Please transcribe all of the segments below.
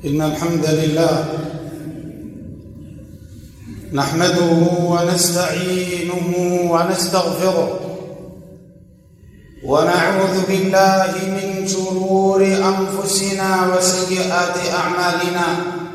إن الحمد لله نحمده ونستعينه ونستغفره ونعوذ بالله من شرور أنفسنا وسيئات أعمالنا.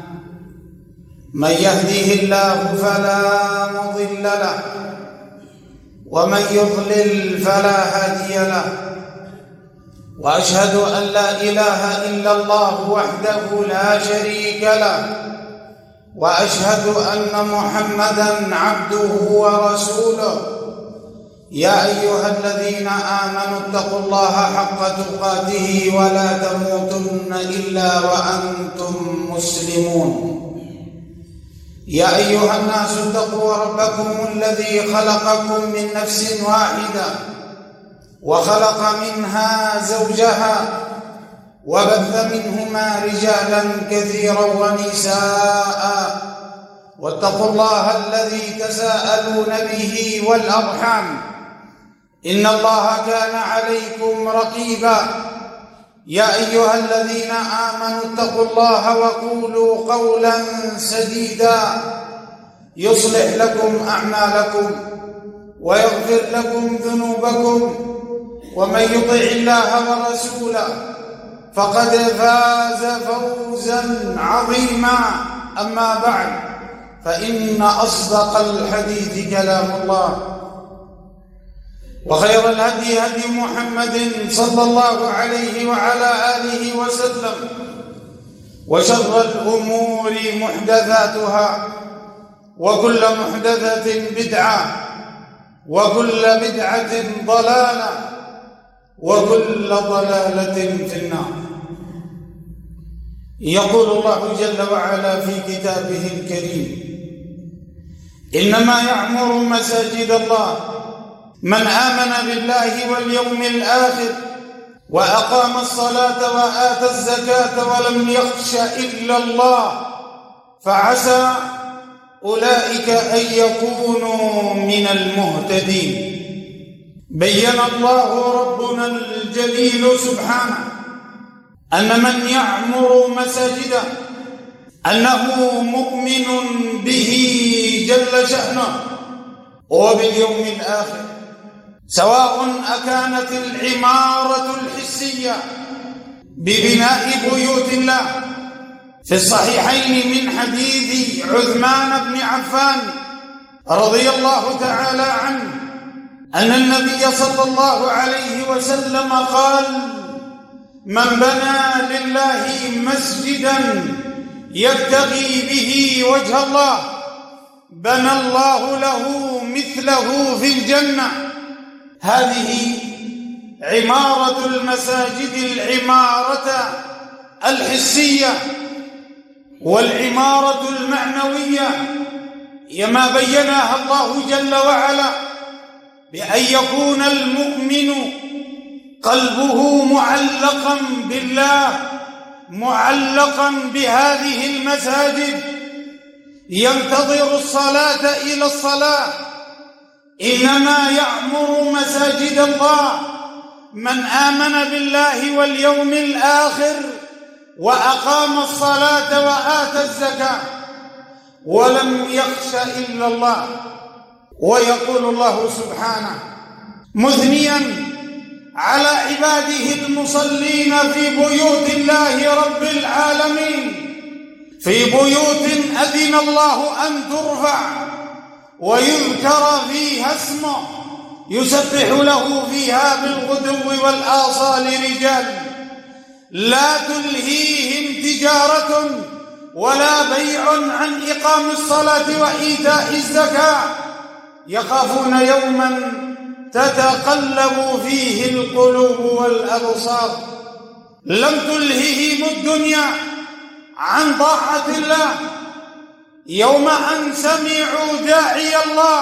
من يهده الله فلا مضل له ومن يضلل فلا هادي له، وأشهد أن لا إله إلا الله وحده لا شريك له، وأشهد أن محمدًا عبده ورسوله. يا أيها الذين آمنوا اتقوا الله حق تقاته ولا تموتن إلا وأنتم مسلمون. يا أيها الناس اتقوا ربكم الذي خلقكم من نفس واحدة وخلق منها زوجها وبث منهما رجالا كثيرا ونساء، واتقوا الله الذي تساءلون به والأرحام إن الله كان عليكم رقيبا. يا أيها الذين آمنوا اتقوا الله وقولوا قولا سديدا يصلح لكم أعمالكم ويغفر لكم ذنوبكم، ومن يطع الله ورسوله فقد فاز فوزا عظيما. أما بعد، فإن أصدق الحديث كلام الله، وخير الهدي هدي محمد صلى الله عليه وعلى آله وسلم، وشر الأمور محدثاتها، وكل محدثة بدعة، وكل بدعة ضلالة، وكل ضلالة في النار. يقول الله جل وعلا في كتابه الكريم: إنما يعمر مساجد الله من آمن بالله واليوم الآخر وأقام الصلاة وآتى الزكاة ولم يخش إلا الله فعسى أولئك أن يكونوا من المهتدين. بين الله ربنا الجليل سبحانه أن من يعمر مساجده أنه مؤمن به جل شأنه وباليوم الآخر، سواء أكانت العمارة الحسية ببناء بيوت الله. في الصحيحين من حديث عثمان بن عفان رضي الله تعالى عنه أن النبي صلى الله عليه وسلم قال: من بنى لله مسجدا يبتغي به وجه الله بنى الله له مثله في الجنة. هذه عمارة المساجد، العمارة الحسية والعمارة المعنوية، كما بينها الله جل وعلا بأن يكون المؤمن قلبه معلقا بالله، معلقا بهذه المساجد، ينتظر الصلاة إلى الصلاة. إنما يعمر مساجد الله من آمن بالله واليوم الآخر وأقام الصلاة وآتى الزكاة ولم يخش إلا الله. ويقول الله سبحانه مثنيا على عباده المصلين في بيوت الله رب العالمين: في بيوت أذن الله أن ترفع ويذكر فيها اسمه يسبح له فيها بالغدو والآصال رجال لا تلهيهم تجارة ولا بيع عن إقام الصلاة وإيتاء الزكاة يخافون يوما تتقلب فيه القلوب والأبصار. لم تلههم الدنيا عن طاعة الله يوم أن سمعوا داعي الله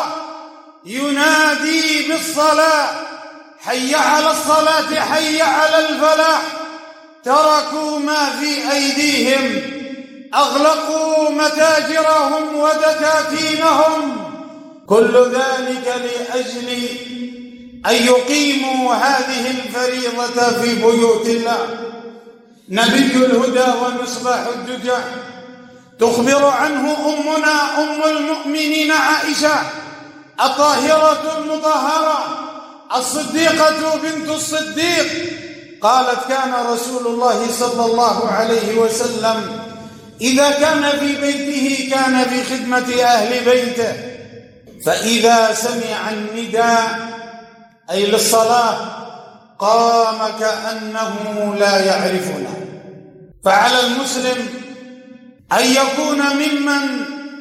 ينادي بالصلاة: حي على الصلاة حي على الفلاح. تركوا ما في أيديهم، أغلقوا متاجرهم ودكاكينهم، كل ذلك لأجل أن يقيموا هذه الفريضة في بيوت الله. نبي الهدى ومصباح الدجى. تخبر عنه أمنا أم المؤمنين عائشة الطاهرة المطهرة الصديقة بنت الصديق، قالت: كان رسول الله صلى الله عليه وسلم إذا كان في بيته كان في خدمة أهل بيته، فإذا سمع النداء أي للصلاة قام كأنه لا يعرفنا. فعلى المسلم أن يكون ممن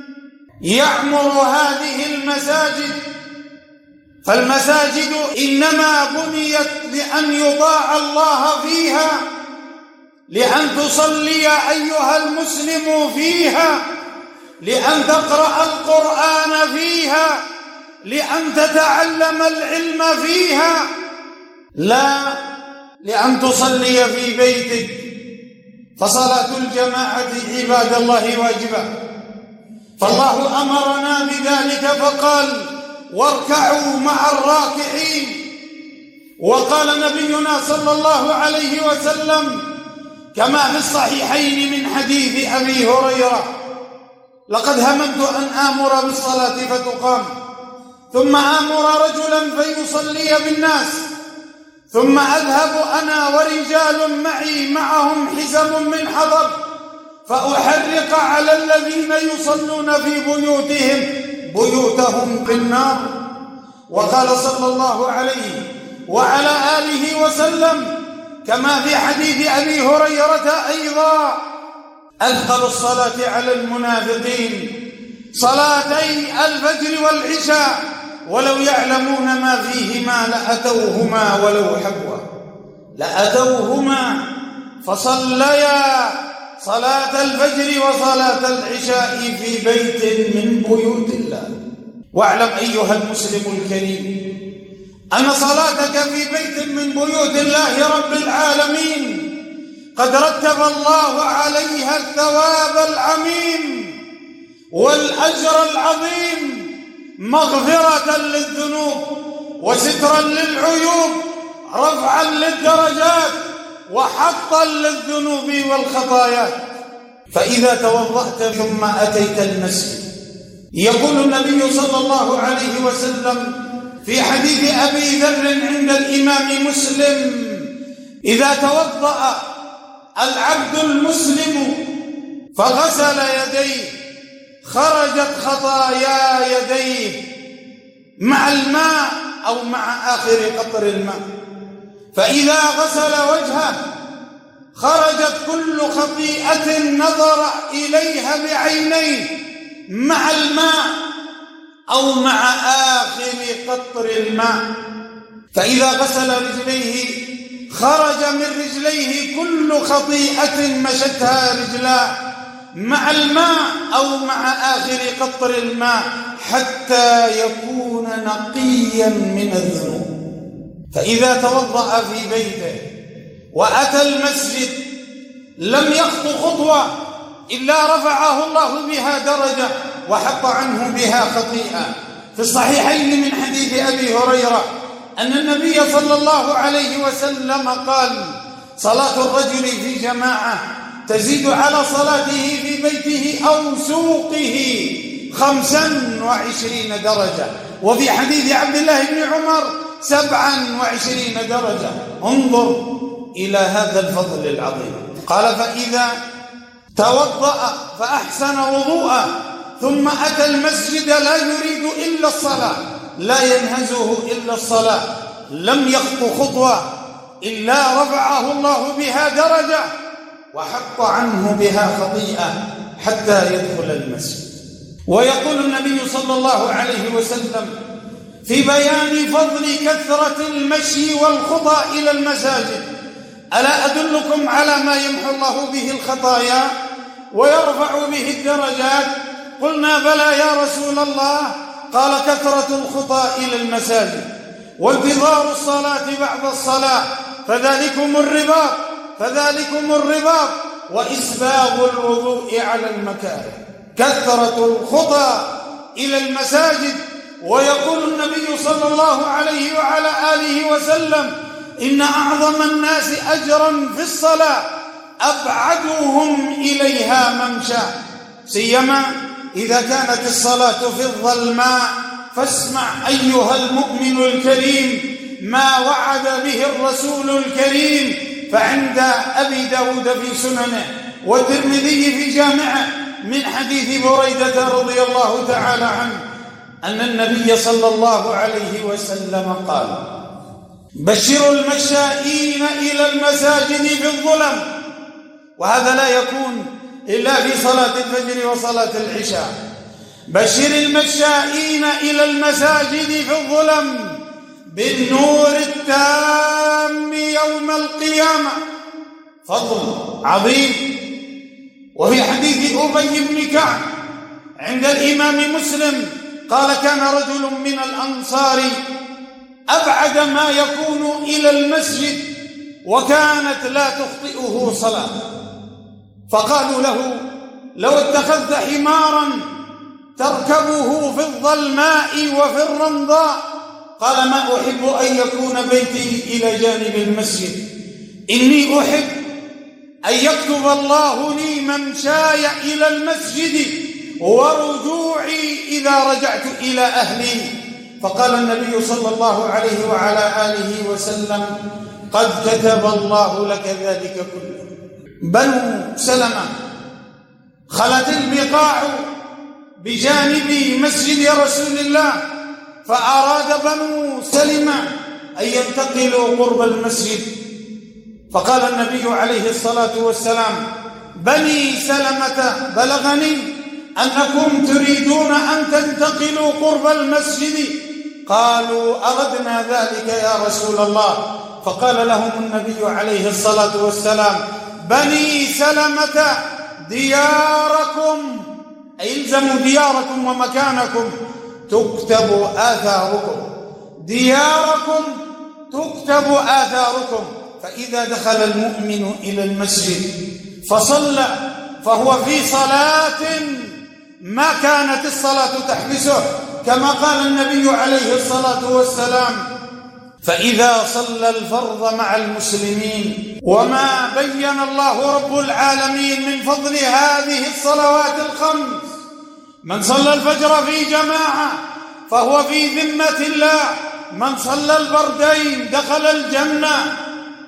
يعمر هذه المساجد، فالمساجد إنما بنيت لأن يطاع الله فيها، لأن تصلي أيها المسلم فيها، لأن تقرأ القرآن فيها، لأن تتعلم العلم فيها، لا لأن تصلي في بيتك. فصلاة الجماعة عباد الله واجبة، فالله أمرنا بذلك فقال: واركعوا مع الراكعين. وقال نبينا صلى الله عليه وسلم كما في الصحيحين من حديث أبي هريرة: لقد هممت أن آمر بالصلاة فتقام، ثم آمر رجلا فيصلي بالناس، ثم أذهب أنا ورجال معي معهم حزم من حطب فأحرق على الذين يصلون في بيوتهم بالنار. وقال صلى الله عليه وعلى آله وسلم كما في حديث أبي هريرة أيضا: أثقل الصلاة على المنافقين صلاتي الفجر والعشاء ولو يعلمون ما فيهما لأتوهما ولو حبوا. لأتوهما فصليا صلاة الفجر وصلاة العشاء في بيت من بيوت الله. واعلم أيها المسلم الكريم أن صلاتك في بيت من بيوت الله رب العالمين قد رتب الله عليها الثواب العميم والأجر العظيم، مغفرة للذنوب وسترا للعيوب، رفعا للدرجات وحطا للذنوب والخطايا. فإذا توضأت ثم أتيت المسجد، يقول النبي صلى الله عليه وسلم في حديث أبي ذر عند الإمام مسلم: إذا توضأ العبد المسلم فغسل يديه خرجت خطايا يديه مع الماء أو مع آخر قطر الماء، فإذا غسل وجهه خرجت كل خطيئة نظر إليها بعينيه مع الماء أو مع آخر قطر الماء، فإذا غسل رجليه خرج من رجليه كل خطيئة مشتها رجلاه مع الماء أو مع آخر قطر الماء حتى يكون نقيا من الذنوب. فإذا توضأ في بيته وأتى المسجد لم يخطو خطوة إلا رفعه الله بها درجة وحط عنه بها خطيئة. في الصحيحين من حديث أبي هريرة أن النبي صلى الله عليه وسلم قال: صلاة الرجل في جماعة تزيد على صلاته في بيته أو سوقه 25 درجة. وفي حديث عبد الله بن عمر 27 درجة. انظر إلى هذا الفضل العظيم. قال: فإذا توضأ فأحسن وضوءه ثم أتى المسجد لا يريد إلا الصلاة، لا ينهزه إلا الصلاة، لم يخطو خطوة إلا رفعه الله بها درجة وحط عنه بها خطيئة حتى يدخل المسجد. ويقول النبي صلى الله عليه وسلم في بيان فضل كثرة المشي والخطى إلى المساجد: ألا أدلكم على ما يمحو الله به الخطايا ويرفع به الدرجات؟ قلنا: بلى يا رسول الله. قال: كثرة الخطى إلى المساجد وانتظار الصلاة بعد الصلاة، فذلكم الرباط وإسباغ الوضوء على المكاره. كثرة الخطى إلى المساجد. ويقول النبي صلى الله عليه وعلى آله وسلم: إن أعظم الناس أجرا في الصلاة أبعدهم إليها ممشى، سيما إذا كانت الصلاة في الظلماء. فاسمع أيها المؤمن الكريم ما وعد به الرسول الكريم، فعند أبي داود في سننه والترمذي في جامعه من حديث بريدة رضي الله تعالى عنه أن النبي صلى الله عليه وسلم قال: بشروا المشائين إلى المساجد في الظلم. وهذا لا يكون إلا في صلاة الفجر وصلاة العشاء. بشر المشائين إلى المساجد في الظلم بالنور التام يوم القيامة. فضل عظيم. وفي حديث أبي بن كعب عند الإمام مسلم قال: كان رجل من الأنصار أبعد ما يكون إلى المسجد وكانت لا تخطئه صلاة، فقالوا له: لو اتخذت حمارا تركبه في الظلماء وفي الرمضاء. قال: ما أحب أن يكون بيتي إلى جانب المسجد، إني أحب أن يكتب الله لي ممشاي إلى المسجد ورجوعي إذا رجعت إلى أهلي. فقال النبي صلى الله عليه وعلى آله وسلم: قد كتب الله لك ذلك كله. بنو سلمة خلت البقاع بجانب مسجد رسول الله، فأراد بنو سلمة أن ينتقلوا قرب المسجد، فقال النبي عليه الصلاة والسلام: بني سلمة بلغني أنكم تريدون أن تنتقلوا قرب المسجد. قالوا: أردنا ذلك يا رسول الله. فقال لهم النبي عليه الصلاة والسلام: بني سلمة دياركم، أي الزموا دياركم ومكانكم تكتب آثاركم، دياركم تكتب آثاركم. فإذا دخل المؤمن إلى المسجد فصلى فهو في صلاة ما كانت الصلاة تحبسه، كما قال النبي عليه الصلاة والسلام: فإذا صلى الفرض مع المسلمين. وما بين الله رب العالمين من فضل هذه الصلوات الخمس: من صلى الفجر في جماعة فهو في ذمة الله، من صلى البردين دخل الجنة.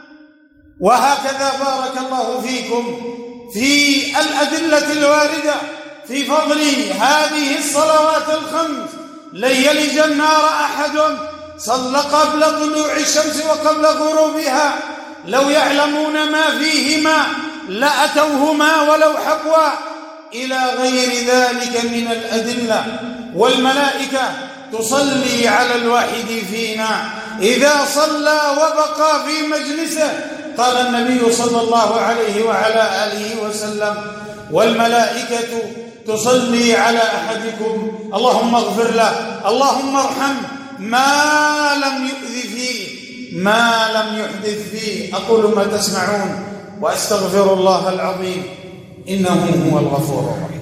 وهكذا بارك الله فيكم في الأدلة الواردة في فضل هذه الصلوات الخمس. لن يلج النار أحد صلى قبل طلوع الشمس وقبل غروبها، لو يعلمون ما فيهما لأتوهما ولو حبوا، إلى غير ذلك من الأدلة. والملائكة تصلي على الواحد فينا إذا صلى وبقى في مجلسه. قال النبي صلى الله عليه وعلى آله وسلم: والملائكة تصلي على أحدكم اللهم اغفر له، اللهم ارحمه، ما لم يؤذ فيه، ما لم يحدث فيه. أقول ما تسمعون وأستغفر الله العظيم إنه هو الغفور الرحيم.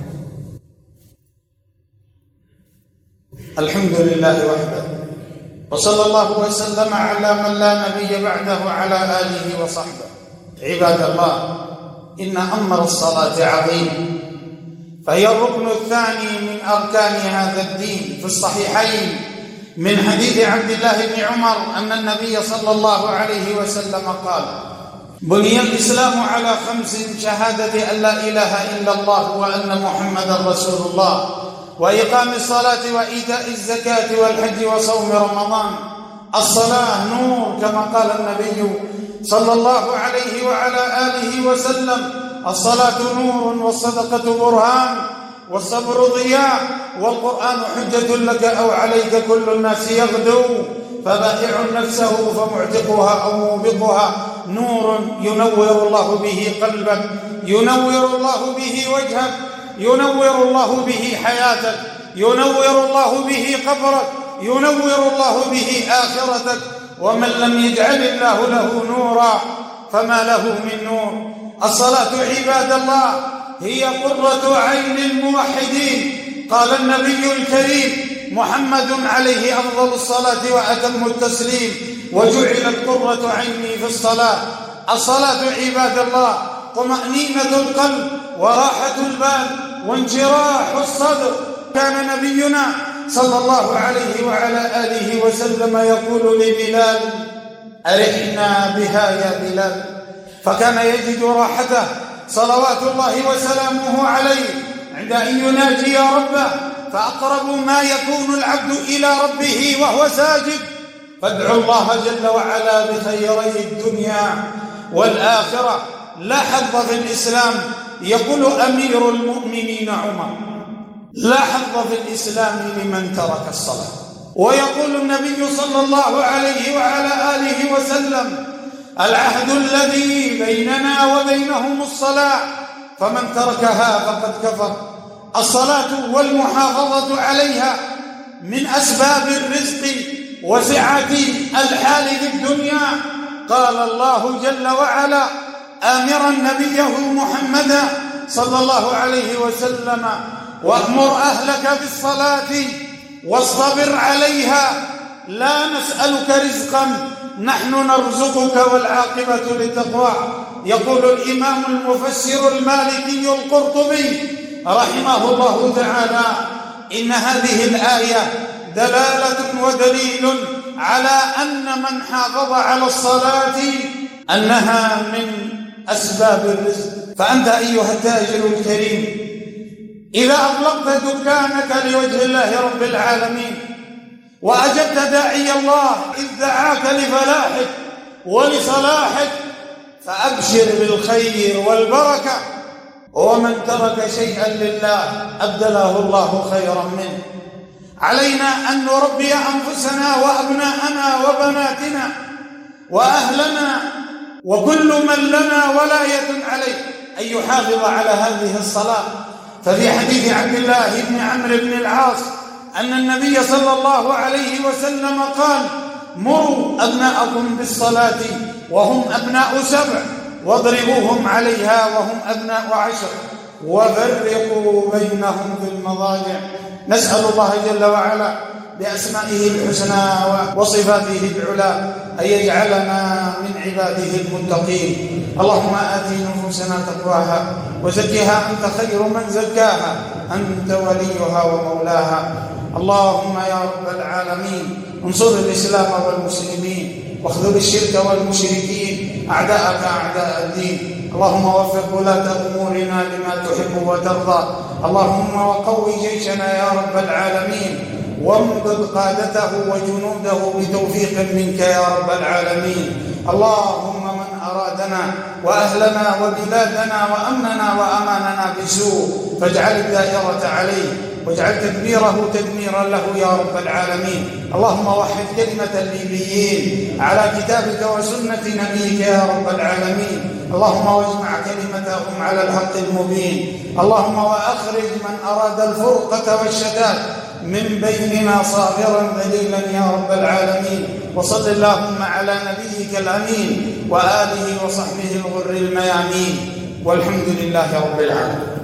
الحمد لله وحده، وصلى الله وسلم على من لا نبي بعده وعلى آله وصحبه. عباد الله، إن أمر الصلاة عظيم، فهي الركن الثاني من أركان هذا الدين. في الصحيحين من حديث عبد الله بن عمر أن النبي صلى الله عليه وسلم قال: بني الإسلام على 5: شهادة أن لا إله إلا الله وأن محمدا رسول الله، وإقام الصلاة وإيتاء الزكاة والحج وصوم رمضان. الصلاة نور كما قال النبي صلى الله عليه وعلى آله وسلم: الصلاة نور والصدقة برهان والصبر ضياء والقرآن حجة لك أو عليك، كل الناس يغدو فبائع نفسه فمعتقها أو موبقها. نور ينور الله به قلبك، ينور الله به وجهك، ينور الله به حياتك، ينور الله به قبرك، ينور الله به آخرتك. ومن لم يجعل الله له نورا فما له من نور. الصلاة عباد الله هي قرة عين الموحدين. قال النبي الكريم محمد عليه أفضل الصلاة وأتم التسليم: وجعلت قرة عيني في الصلاة. الصلاة عباد الله طمأنينة القلب وراحة البال وانشراح الصدر. كان نبينا صلى الله عليه وعلى آله وسلم يقول لبلال: أرحنا بها يا بلال. فكان يجد راحته صلوات الله وسلامه عليه عند أن يناجي ربه، فأقرب ما يكون العبد إلى ربه وهو ساجد. فادعوا الله جل وعلا بخيري الدنيا والآخرة. لا حظ في الإسلام، يقول أمير المؤمنين عمر: لا حظ في الإسلام لمن ترك الصلاة. ويقول النبي صلى الله عليه وعلى آله وسلم: العهد الذي بيننا وبينهم الصلاة، فمن تركها فقد كفر. الصلاة والمحافظة عليها من أسباب الرزق وسعة الحال في الدنيا. قال الله جل وعلا آمرا نبيه محمدا صلى الله عليه وسلم: وأمر أهلك بالصلاة واصطبر عليها لا نسألك رزقا نحن نرزقك والعاقبة للتقوى. يقول الإمام المفسر المالكي القرطبي رحمه الله تعالى: إن هذه الآية دلالة ودليل على أن من حافظ على الصلاة أنها من أسباب الرزق. فأنت أيها التاجر الكريم إذا أطلقت دكانك لوجه الله رب العالمين وأجبت داعي الله إذ دعاك لفلاحك ولصلاحك، فأبشر بالخير والبركة. ومن ترك شيئا لله أبدله الله خيرا منه. علينا أن نربي أنفسنا وأبناءنا وبناتنا وأهلنا وكل من لنا ولاية عليه أن يحافظ على هذه الصلاة. ففي حديث عبد الله بن عمرو بن العاص أن النبي صلى الله عليه وسلم قال: مروا أبناءكم بالصلاة وهم أبناء 7، واضربوهم عليها وهم أبناء 10، وفرقوا بينهم في المضاجع. نسأل الله جل وعلا بأسمائه الحسنى وصفاته العلى أن يجعلنا من عباده المتقين. اللهم آت نفوسنا تقواها وزكها أنت خير من زكاها، أنت وليها ومولاها. اللهم يا رب العالمين انصر الإسلام والمسلمين واخذل الشرك والمشركين أعداءك أعداء الدين. اللهم وفق ولاة أمورنا لما تحب وترضى. اللهم وقوي جيشنا يا رب العالمين، وامدد قادته وجنوده بتوفيق منك يا رب العالمين. اللهم من أرادنا وأهلنا وبلادنا وأمننا وأماننا بسوء فاجعل الدائرة عليه واجعل تدميره تدميرا له يا رب العالمين. اللهم وحد كلمة الليبيين على كتابك وسنة نبيك يا رب العالمين. اللهم واجمع كلمتهم على الحق المبين. اللهم وأخرج من أراد الفرقة والشتات من بيننا صاغرا ذليلا يا رب العالمين. وصل اللهم على نبيك الأمين وآله وصحبه الغر الميامين، والحمد لله رب العالمين.